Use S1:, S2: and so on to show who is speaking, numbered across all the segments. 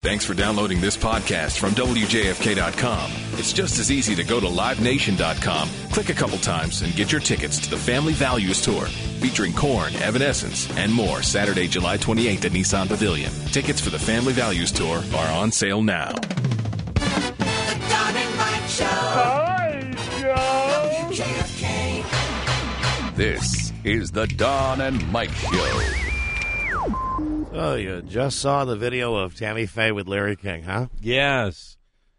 S1: Thanks for downloading this podcast from WJFK.com. It's just as easy to go to LiveNation.com, click a couple times, and get your tickets to the Family Values Tour, featuring Korn, Evanescence, and more Saturday, July 28th at Nissan Pavilion. Tickets for the Family Values Tour are on sale now.
S2: The Don and Mike Show.
S3: Hi, Joe.
S2: WJFK.
S4: This is the Don and Mike Show.
S5: Oh, you just saw the video of Tammy Faye with Larry King, huh?
S6: Yes.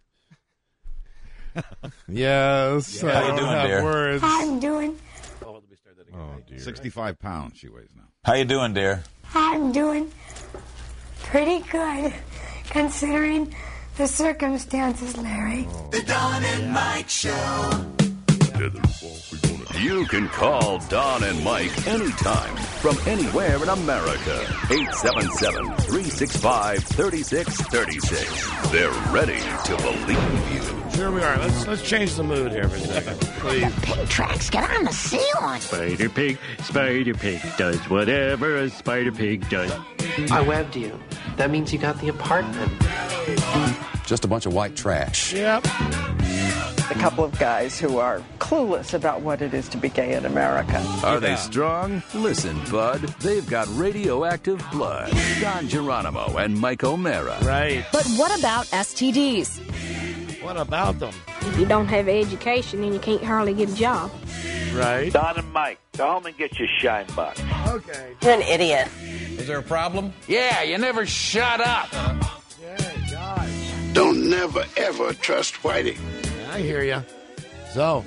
S5: Yes.
S6: How you doing, dear?
S5: Words.
S7: I'm doing.
S5: Oh, let me start that again.
S6: Oh, dear.
S8: 65 pounds she weighs now.
S6: How you doing, dear?
S7: I'm doing pretty good, considering the circumstances, Larry.
S2: The Don and Mike Show.
S4: You can call Don and Mike anytime from anywhere in America. 877-365-3636. They're ready to believe you.
S5: Here we are. Let's change the mood here for a second, please.
S7: Pig tracks, get on the ceiling.
S3: Spider Pig does whatever a Spider Pig does.
S9: I webbed you. That means you got the apartment.
S8: Just a bunch of white trash.
S5: Yep.
S10: A couple of guys who are clueless about what it is to be gay in America.
S4: Are they strong? Listen, bud, they've got radioactive blood. Don Geronimo and Mike O'Mara.
S5: Right.
S11: But what about STDs?
S5: What about them?
S12: If you don't have education, then you can't hardly get a job.
S5: Right.
S3: Don and Mike, go home and get your shine box.
S5: Okay.
S10: You're an idiot.
S6: Is there a problem? Yeah, you never shut up.
S5: Yay, guys.
S2: Don't never, ever trust Whitey.
S5: I hear you. So,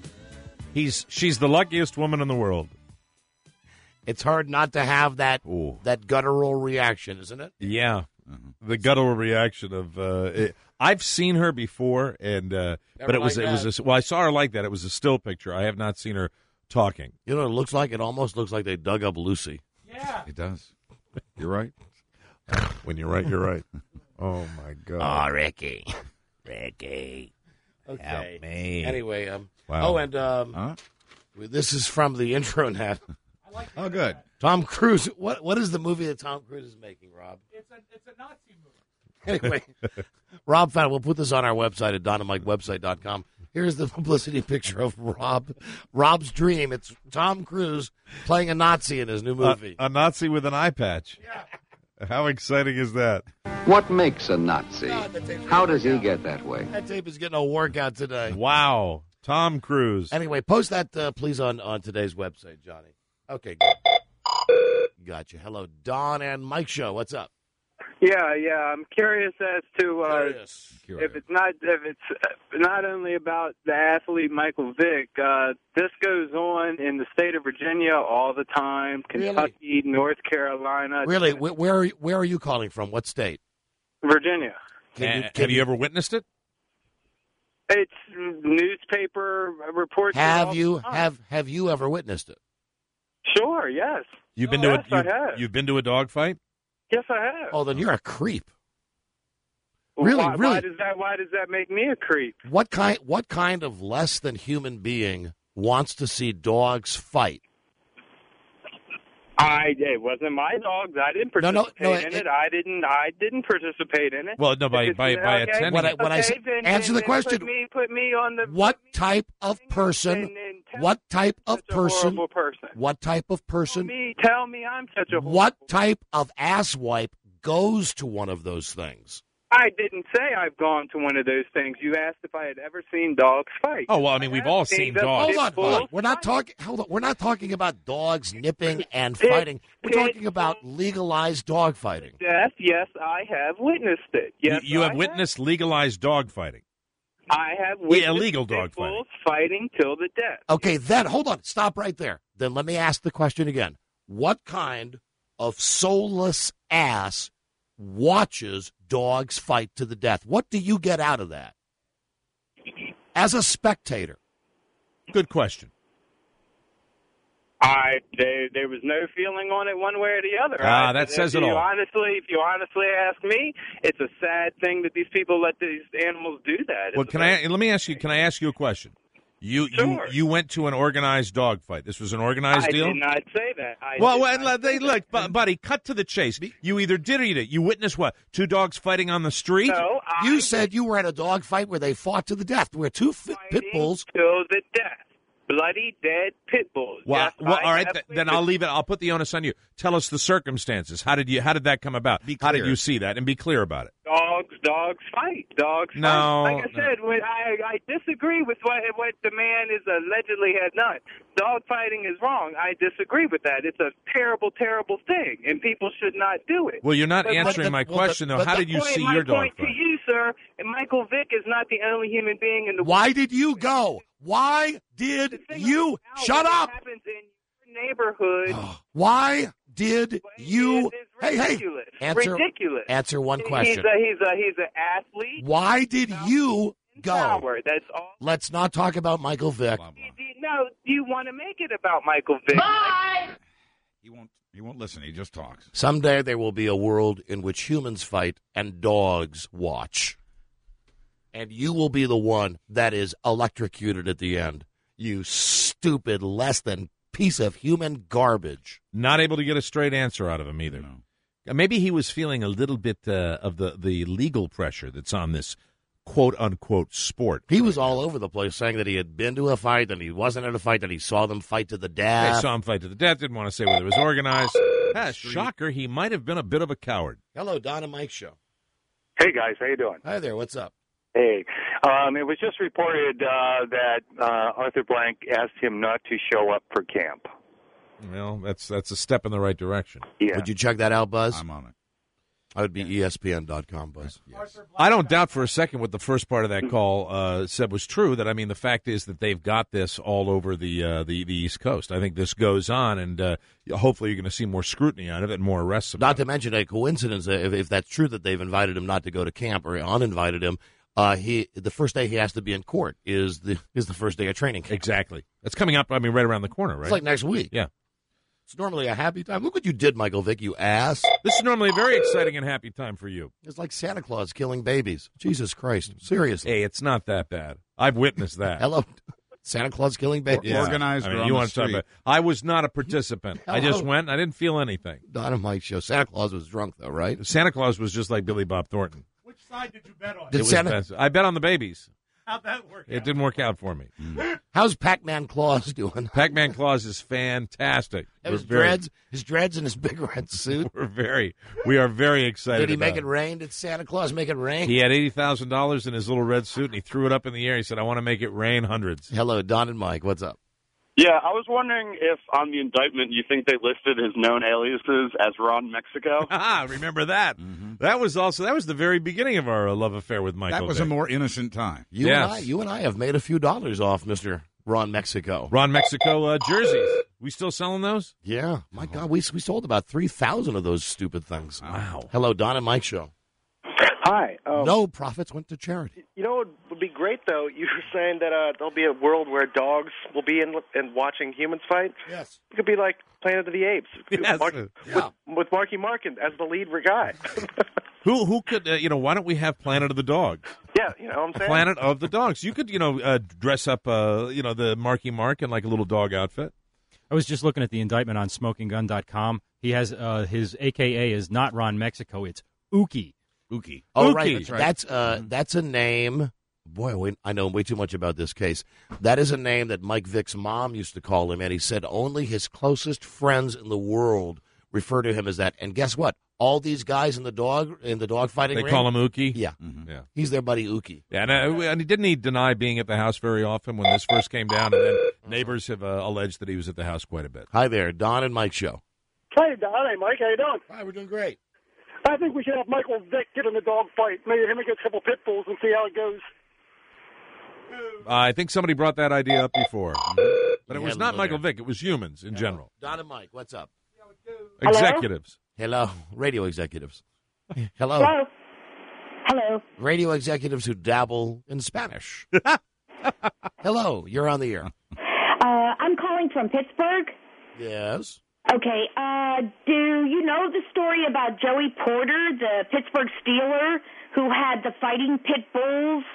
S6: She's the luckiest woman in the world.
S5: it's hard not to have that guttural reaction, isn't it?
S6: Yeah. The guttural reaction of I've seen her before, and but it was I saw her like that. It was a still picture. I have not seen her talking.
S5: You know what it looks like? It almost looks like they dug up Lucy.
S6: Yeah,
S8: It does. You're right.
S6: when you're right, you're right. Oh my God.
S5: Oh, Ricky. Okay.
S6: Help me.
S5: Anyway,
S6: Wow.
S5: oh, and this is from the intranet.
S8: Oh, good.
S5: Tom Cruise. What is the movie that Tom Cruise is making, Rob?
S3: It's a Nazi movie.
S5: Anyway, Rob found it. We'll put this on our website at donandmikewebsite.com. Here's the publicity picture of Rob's dream. It's Tom Cruise playing a Nazi in his new movie.
S6: A Nazi with an eye patch. Yeah. How exciting is that?
S13: What makes a Nazi? How does he get that way?
S5: That tape is getting a workout today.
S6: Wow. Tom Cruise.
S5: Anyway, post that, please, on today's website, Johnny. Okay, good. Gotcha. Hello, Don and Mike Show. What's up?
S14: Yeah. I'm curious as to if it's not only about the athlete Michael Vick. This goes on in the state of Virginia all the time. Kentucky, North Carolina.
S5: Really? Where are you calling from? What state?
S14: Virginia.
S6: Have you ever witnessed it?
S14: It's newspaper reports.
S5: Have you ever witnessed it?
S14: Sure. Yes.
S6: You've been
S14: I have.
S6: You've been to a dog fight?
S14: Yes, I have.
S5: Oh, then you're a creep.
S14: Why,
S5: Really?
S14: Why does that make me a creep?
S5: What kind of less than human being wants to see dogs fight?
S14: It wasn't my dogs. I didn't participate in it. I didn't participate in it.
S6: Well, no, by attending.
S5: Answer the question.
S14: Put me on the.
S5: What type of person? What type of person?
S14: Horrible person.
S5: What type of person?
S14: Tell me I'm such a.
S5: What type of asswipe goes to one of those things?
S14: I didn't say I've gone to one of those things. You asked if I had ever seen dogs fight.
S6: Oh well, I mean we've all seen dogs.
S5: Hold on. We're not talking. Hold on. We're not talking about dogs nipping and fighting. We're talking about legalized dog fighting.
S14: Yes, I have witnessed it. Yes,
S6: you have witnessed legalized dog fighting.
S14: I have witnessed
S6: illegal dog
S14: fighting till the death.
S5: Okay, then hold on. Stop right there. Then let me ask the question again. What kind of soulless ass watches dogs fight to the death? What do you get out of that as a spectator?
S6: Good question.
S14: There was no feeling on it one way or the other.
S6: That says it all.
S14: If you honestly ask me, it's a sad thing that these people let these animals do that.
S6: Well, let me ask you. Can I ask you a question? You went to an organized dog fight. This was an organized deal?
S14: I did not say that.
S6: Look, buddy, cut to the chase. You either did or you didn't. You witnessed what? 2 dogs fighting on the street?
S14: No,
S5: you said you were at a dog fight where they fought to the death, where 2 pit bulls.
S14: To the death. Bloody dead pit bulls.
S6: Well,
S14: Yes,
S6: all right, then I'll leave it. I'll put the onus on you. Tell us the circumstances. How did that come about? How did you see that? And be clear about it.
S14: Dogs fight.
S6: No,
S14: like I said, when I disagree with what the man is allegedly had done. Dog fighting is wrong. I disagree with that. It's a terrible, terrible thing, and people should not do it.
S6: Well, you're not answering my question, though. How did you see your dog
S14: fight? My point to you, sir, and Michael Vick is not the only human being in the world.
S5: Why did you go? Why did you? Shut up!
S14: Happens in your neighborhood.
S5: Why did you? Hey,
S14: ridiculous.
S5: Answer one question.
S14: He's an athlete.
S5: Why did you go?
S14: Power. That's all.
S5: Let's not talk about Michael Vick.
S14: No, you want to make it about Michael Vick.
S7: Bye!
S8: He won't listen. He just talks.
S5: Someday there will be a world in which humans fight and dogs watch. And you will be the one that is electrocuted at the end. You stupid, less than piece of human garbage.
S6: Not able to get a straight answer out of him either. No. Maybe he was feeling a little bit of the legal pressure that's on this quote-unquote sport.
S5: He was all over the place saying that he had been to a fight, and he wasn't in a fight, and he saw them fight to the death.
S6: They saw him fight to the death, didn't want to say whether it was organized. Shocker, he might have been a bit of a coward.
S5: Hello, Don and Mike Show.
S15: Hey, guys, how you doing?
S5: Hi there, what's up?
S15: Hey, it was just reported that Arthur Blank asked him not to show up for camp.
S6: Well, that's a step in the right direction.
S15: Yeah.
S5: Would you check that out, Buzz?
S8: I'm on it.
S5: I would be ESPN.com, Buzz.
S8: Yes.
S6: I don't doubt for a second what the first part of that call said was true. That, I mean, the fact is that they've got this all over the East Coast. I think this goes on, and hopefully you're going to see more scrutiny on it and more arrests.
S5: Not to mention a coincidence, if that's true that they've invited him not to go to camp or uninvited him, the first day he has to be in court is the first day of training camp.
S6: Exactly. That's coming up, I mean, right around the corner, right?
S5: It's like next week.
S6: Yeah.
S5: It's normally a happy time. Look what you did, Michael Vick, you ass.
S6: This is normally a very exciting and happy time for you.
S5: It's like Santa Claus killing babies. Jesus Christ. Seriously.
S6: Hey, it's not that bad. I've witnessed that.
S5: Hello. Santa Claus killing babies.
S8: Yeah. Organized.
S6: I mean, you want to talk about? I was not a participant. I just went. I didn't feel anything.
S5: Don and Mike Show. Santa Claus was drunk, though, right?
S6: Santa Claus was just like Billy Bob Thornton.
S16: Which side did you bet on?
S6: I bet on the babies.
S16: How'd that work?
S6: It didn't work out for me.
S5: How's Pac-Man Claus doing?
S6: Pac-Man Claus is fantastic.
S5: His dreads and his big red suit.
S6: We are very excited.
S5: Did he make it rain? Did Santa Claus make it rain?
S6: He had $80,000 in his little red suit, and he threw it up in the air. He said, "I want to make it rain hundreds."
S5: Hello, Don and Mike. What's up?
S17: Yeah, I was wondering if on the indictment you think they listed his known aliases as Ron Mexico.
S6: Remember that? Mm-hmm. That was the very beginning of our love affair with Michael.
S8: That was
S6: Vick.
S8: a more innocent time.
S5: You and I have made a few dollars off Mr. Ron Mexico.
S6: Ron Mexico jerseys. We still selling those?
S5: Yeah. My God, we sold about 3,000 of those stupid things.
S6: Wow.
S5: Hello, Don and Mike Show.
S18: Hi.
S5: No profits went to charity.
S18: You know what would be great, though? You were saying that there'll be a world where dogs will be in and watching humans fight.
S5: Yes.
S18: It could be like Planet of the Apes.
S6: Yes.
S18: With Marky Mark as the lead guy.
S6: Who could, why don't we have Planet of the Dogs?
S18: Yeah, you know what I'm saying?
S6: Planet of the Dogs. You could, dress up, the Marky Mark in like a little dog outfit.
S19: I was just looking at the indictment on SmokingGun.com. He has his AKA is not Ron Mexico. It's Ookie.
S8: Ookie.
S5: Oh,
S6: Ookie.
S5: right. That's right. That's a name. Boy, I know way too much about this case. That is a name that Mike Vick's mom used to call him, and he said only his closest friends in the world refer to him as that. And guess what? All these guys in the dog fighting ring,
S6: they call him Ookie?
S5: Yeah.
S6: Mm-hmm. Yeah.
S5: He's their buddy Ookie.
S6: Yeah, and didn't he deny being at the house very often when this first came down? And then neighbors have alleged that he was at the house quite a bit.
S5: Hi there, Don and Mike Show.
S20: Hey, Don. Hey, Mike. How you doing?
S5: Hi, we're doing great.
S20: I think we should have Michael Vick get in the dog fight. Maybe him against a couple pit bulls and see how it goes.
S6: I think somebody brought that idea up before. But it was not Michael Vick. It was humans in general.
S5: Don and Mike, what's up?
S6: Executives.
S5: Hello. Radio executives. Hello.
S21: Hello. Hello.
S5: Radio executives who dabble in Spanish. Hello. You're on the air.
S21: I'm calling from Pittsburgh.
S5: Yes.
S21: Okay. Do you know the story about Joey Porter, the Pittsburgh Steeler, who had the fighting pit bulls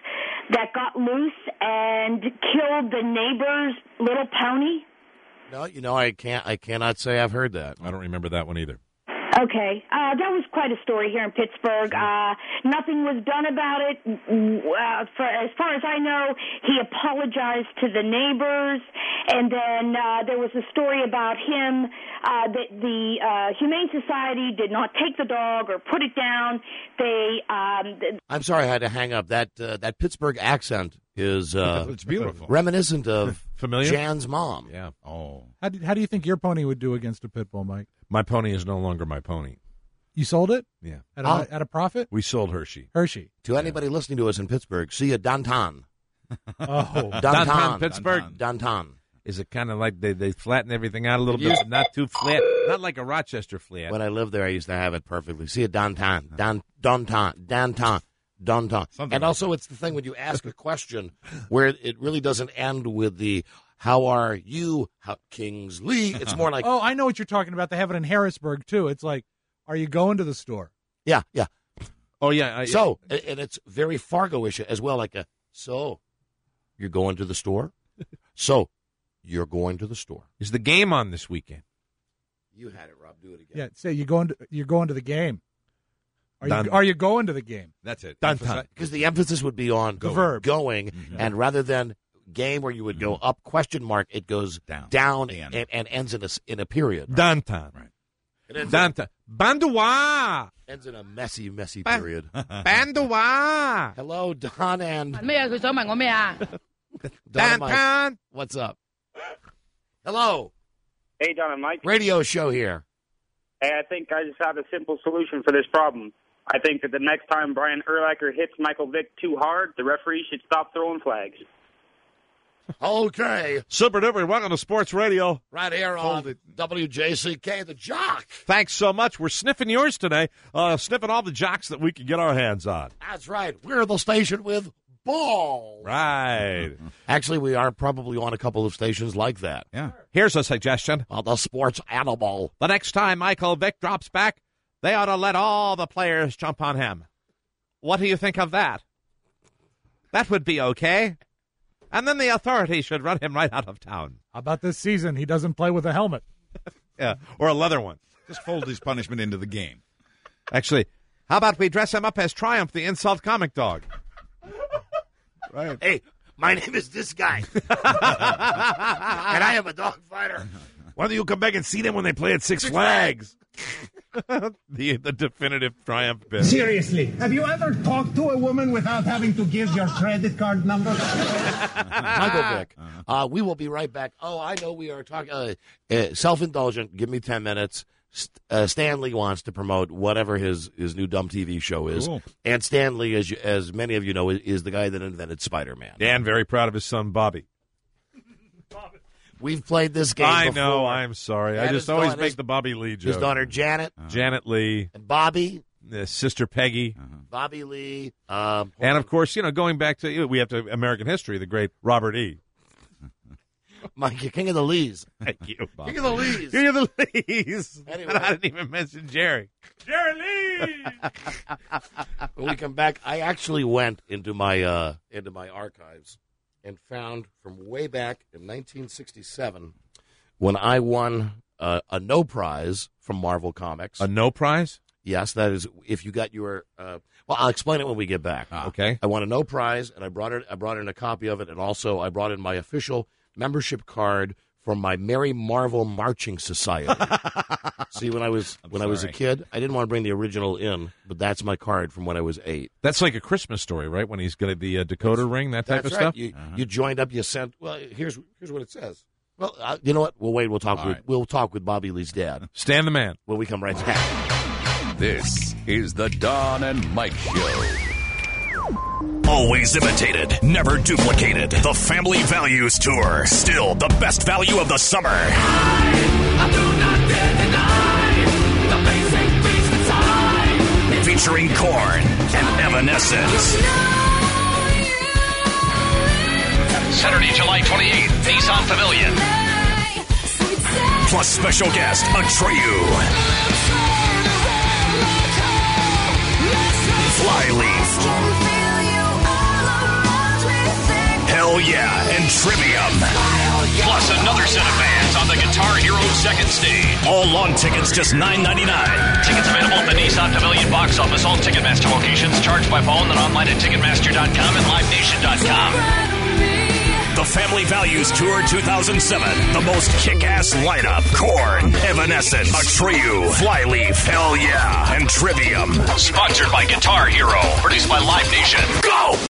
S21: that got loose and killed the neighbor's little pony?
S5: No, I cannot say I've heard that.
S6: I don't remember that one either.
S21: Okay. That was quite a story here in Pittsburgh. Nothing was done about it. As far as I know, he apologized to the neighbors, and then there was a story about him that the Humane Society did not take the dog or put it down.
S5: I'm sorry I had to hang up. That Pittsburgh accent is
S8: it's beautiful,
S5: reminiscent of
S6: familiar
S5: Jan's mom.
S6: Yeah.
S8: Oh.
S1: How do you think your pony would do against a pit bull, Mike?
S6: My pony is no longer my pony.
S1: You sold it?
S6: Yeah.
S1: At a profit?
S6: We sold Hershey.
S5: To anybody listening to us in Pittsburgh, see you downtown.
S1: Oh.
S5: Downtown,
S6: Pittsburgh.
S5: Downtown.
S6: Is it kind of like they flatten everything out a little bit, but not too flat? Not like a Rochester flat.
S5: When I lived there, I used to have it perfectly. See you downtown. Downtown. And also, it's the thing when you ask a question where it really doesn't end with the "How are you, Kingsley?" It's more like,
S1: "Oh, I know what you're talking about." They have it in Harrisburg too. It's like, "Are you going to the store?"
S5: Yeah.
S6: Oh yeah.
S5: And it's very Fargo-ish as well. Like so, you're going to the store. So, you're going to the store.
S6: Is the game on this weekend?
S5: You had it, Rob. Do it again.
S1: Yeah. Say you're going to the game. Are you going to the game?
S8: That's it.
S5: Because the emphasis would be on
S1: the verb
S5: going, and rather than game where you would go up ? It goes down and ends in a period.
S6: Right? Downtown. Right. Downtown. Banduwa.
S5: Ends in a messy period.
S6: Banduwa.
S5: Hello, Don and
S6: Downtown.
S5: What's up? Hello.
S14: Hey, Don and Mike.
S5: Radio show here.
S14: Hey, I think I just have a simple solution for this problem. I think that the next time Brian Urlacher hits Michael Vick too hard, the referee should stop throwing flags.
S5: Okay.
S6: Super duper. Welcome to Sports Radio.
S5: Right here on WJCK, the Jock.
S6: Thanks so much. We're sniffing yours today. Sniffing all the jocks that we can get our hands on.
S5: That's right. We're the station with balls.
S6: Right.
S5: Actually, we are probably on a couple of stations like that.
S8: Yeah.
S6: Here's a suggestion.
S5: The sports animal.
S6: The next time Michael Vick drops back, they ought to let all the players jump on him. What do you think of that? That would be okay. And then the authorities should run him right out of town.
S1: How about this season? He doesn't play with a helmet.
S6: Yeah, or a leather one.
S8: Just fold his punishment into the game.
S6: Actually, how about we dress him up as Triumph, the insult comic dog?
S8: Right.
S5: Hey, my name is this guy. And I am a dog fighter.
S6: Why don't you come back and see them when they play at Six Flags? the definitive Triumph bit.
S16: Seriously, have you ever talked to a woman without having to give your credit card number?
S5: Michael Vick. We will be right back. Oh, I know we are talking self-indulgent. Give me 10 minutes. Stan Lee wants to promote whatever his new dumb TV show is.
S8: Cool.
S5: And Stan Lee, as many of you know, is the guy that invented Spider-Man.
S6: And very proud of his son, Bobby.
S5: We've played this game
S6: I
S5: before.
S6: know, I'm sorry. I just always make the Bobby Lee joke.
S5: His daughter, Janet.
S6: Janet Lee.
S5: And Bobby.
S6: Sister Peggy.
S5: Bobby Lee.
S6: And, of course, going back to, we have to American history, the great Robert E.
S5: Mike, you're king of the Lees.
S6: Thank you, Bob.
S5: King of the Lees.
S6: King of the Lees.
S5: Anyway.
S6: And I didn't even mention Jerry.
S16: Jerry Lee!
S5: When we come back, I actually went into my archives and found from way back in 1967 when I won a no prize from Marvel Comics.
S6: A no prize?
S5: Yes, that is if you got your. Well, I'll explain it when we get back.
S6: Okay.
S5: I won a no prize, and I brought in a copy of it, and also I brought in my official membership card from my Merry Marvel Marching Society. See, when I was a kid, I didn't want to bring the original in, but that's my card from when I was 8.
S6: That's like a Christmas story, right? When he's got the decoder ring, that type of stuff.
S5: You joined up. You sent. Well, here's what it says. Well, you know what? We'll wait. We'll talk with Bobby Lee's dad.
S6: Stan the man.
S5: When we come right back.
S4: This is the Don and Mike Show.
S22: Always imitated, never duplicated. The Family Values Tour. Still the best value of the summer.
S2: I do not dare deny the basic beast inside.
S22: Featuring Korn and Evanescence. Saturday, July 28th, Nissan Pavilion. Plus special guest, Atreyu. Flyleaf. and Trivium. Plus another set of bands on the Guitar Hero second stage. All on tickets just $9.99. Tickets available at the Nissan Pavilion box office, all Ticketmaster locations, charged by phone and online at Ticketmaster.com and LiveNation.com. The Family Values Tour 2007. The most kick-ass lineup. Korn, Evanescence, Atreyu, Flyleaf, Hell Yeah, and Trivium. Sponsored by Guitar Hero. Produced by Live Nation. Go!